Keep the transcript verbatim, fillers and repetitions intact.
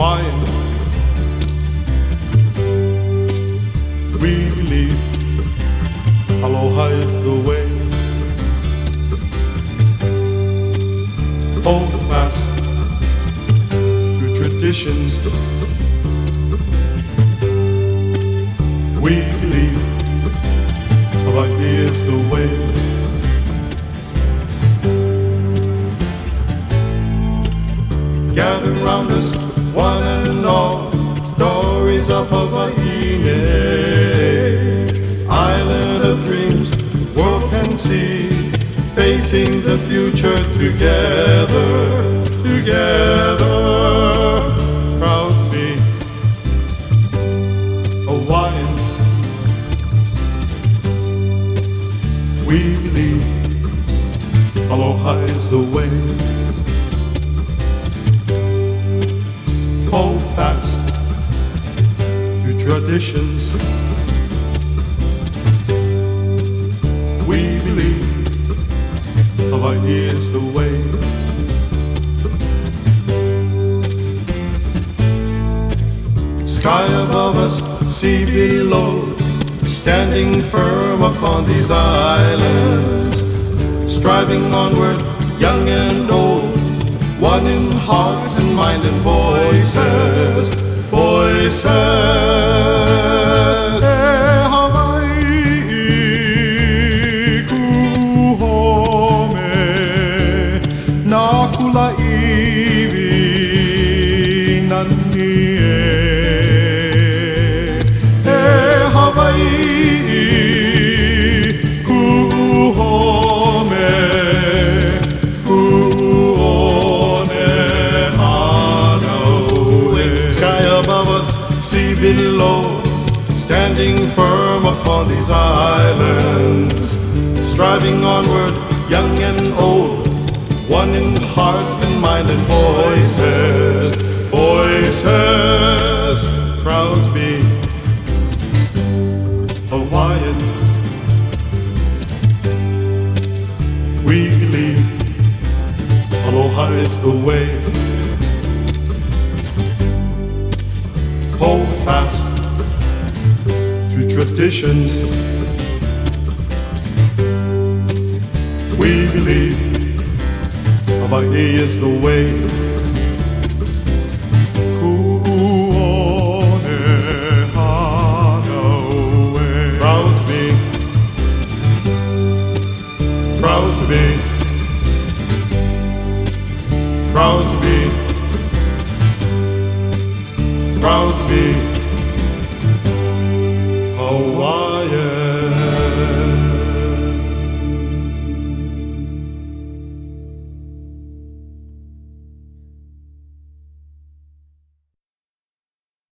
Hawaiian. We believe aloha is the way. Hold fast to traditions. We believe Hawaii is the way. Gather round us, one and all, stories of Hawaii, island of dreams, world can see, facing the future together, together, proud to be Hawaiian. We believe aloha is the way. Hold fast to traditions. We believe Hawaii is the way. Sky above us, sea below, standing firm upon these islands, striving onward, young and old, one in heart and mind and voices, voices. E Hawaii ku home, nā kula iwi nani e. E Hawaii ku home, sea below, standing firm upon these islands, striving onward, young and old, one in heart and mind and voices, voices, proud to be Hawaiian. We believe aloha is the way. Hold fast to traditions. We believe Hawaii is the way.